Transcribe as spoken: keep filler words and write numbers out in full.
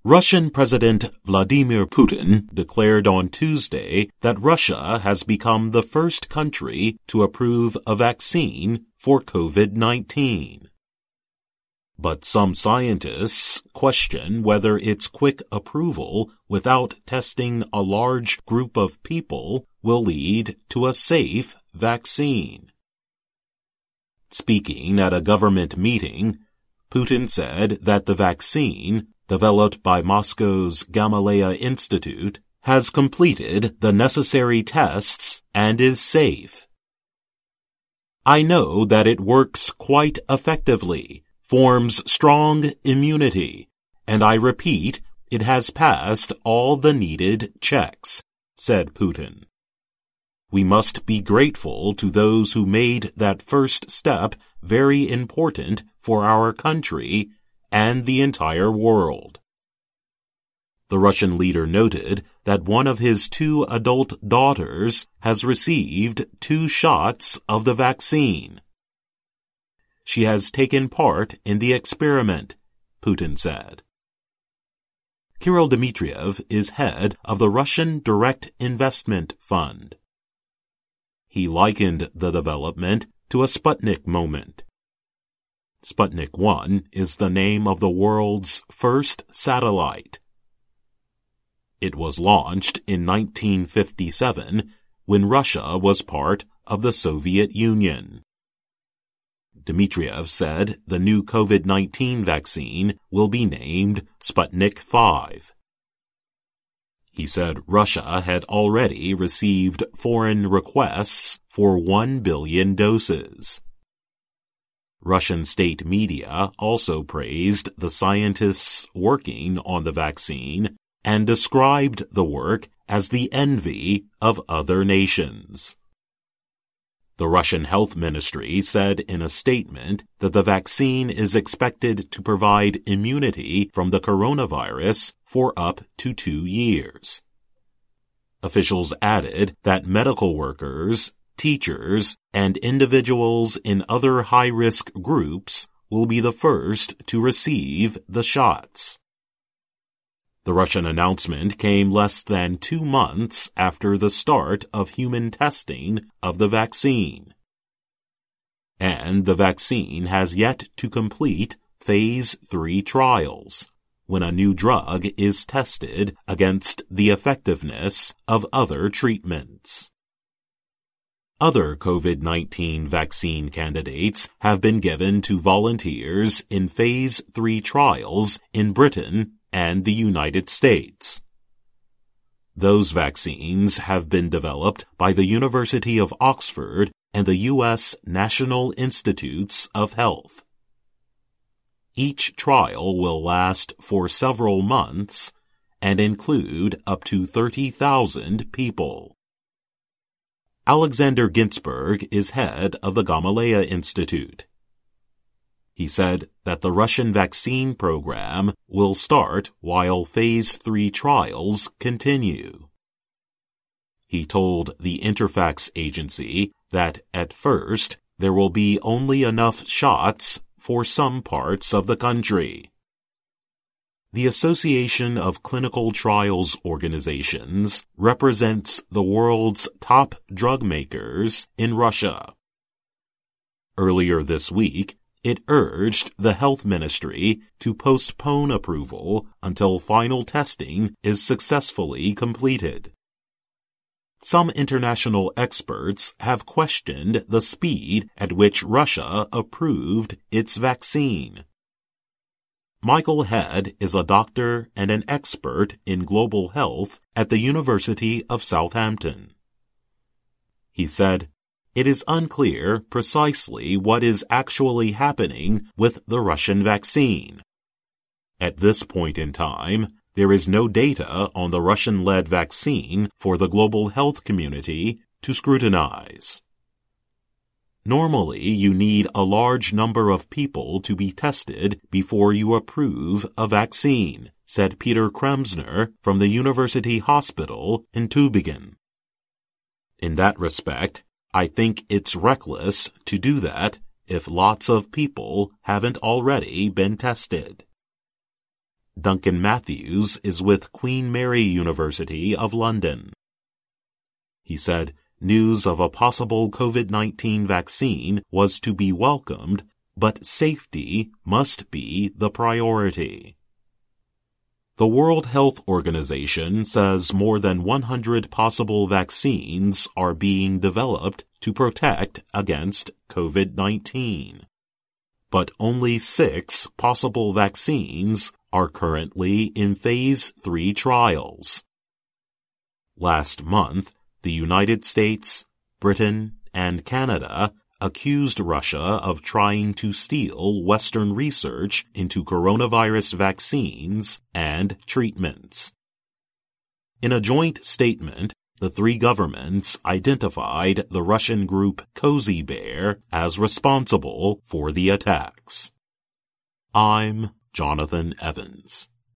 Russian President Vladimir Putin declared on Tuesday that Russia has become the first country to approve a vaccine for COVID nineteen. But some scientists question whether its quick approval without testing a large group of people will lead to a safe vaccine. Speaking at a government meeting, Putin said that the vaccine, developed by Moscow's Gamaleya Institute, has completed the necessary tests and is safe. I know that it works quite effectively, forms strong immunity, and I repeat, it has passed all the needed checks, said Putin. We must be grateful to those who made that first step very important for our country and the entire world. The Russian leader noted that one of his two adult daughters has received two shots of the vaccine. She has taken part in the experiment, Putin said. Kirill Dmitriev is head of the Russian Direct Investment Fund. He likened the development to a Sputnik moment. Sputnik one is the name of the world's first satellite. It was launched in nineteen fifty-seven when Russia was part of the Soviet Union. Dmitriev said the new COVID nineteen vaccine will be named Sputnik five. He said Russia had already received foreign requests for one billion doses. Russian state media also praised the scientists working on the vaccine and described the work as the envy of other nations. The Russian Health Ministry said in a statement that the vaccine is expected to provide immunity from the coronavirus for up to two years. Officials added that medical workers, teachers, and individuals in other high-risk groups will be the first to receive the shots. The Russian announcement came less than two months after the start of human testing of the vaccine. And the vaccine has yet to complete phase three trials, when a new drug is tested against the effectiveness of other treatments. Other COVID nineteen vaccine candidates have been given to volunteers in phase three trials in Britain and the United States. Those vaccines have been developed by the University of Oxford and the U S National Institutes of Health. Each trial will last for several months and include up to thirty thousand people. Alexander Ginsburg is head of the Gamaleya Institute. He said that the Russian vaccine program will start while phase three trials continue. He told the Interfax agency that at first there will be only enough shots for some parts of the country. The Association of Clinical Trials Organizations represents the world's top drug makers in Russia. Earlier this week, it urged the health ministry to postpone approval until final testing is successfully completed. Some international experts have questioned the speed at which Russia approved its vaccine. Michael Head is a doctor and an expert in global health at the University of Southampton. He said, "It is unclear precisely what is actually happening with the Russian vaccine. At this point in time, there is no data on the Russian-led vaccine for the global health community to scrutinize. Normally, you need a large number of people to be tested before you approve a vaccine," said Peter Kremsner from the University Hospital in Tübingen. In that respect, I think it's reckless to do that if lots of people haven't already been tested. Duncan Matthews is with Queen Mary University of London. He said news of a possible COVID nineteen vaccine was to be welcomed, but safety must be the priority. The World Health Organization says more than one hundred possible vaccines are being developed to protect against COVID nineteen. But only six possible vaccines are currently in phase three trials. Last month, the United States, Britain, and Canada accused Russia of trying to steal Western research into coronavirus vaccines and treatments. In a joint statement, the three governments identified the Russian group Cozy Bear as responsible for the attacks. I'm Jonathan Evans.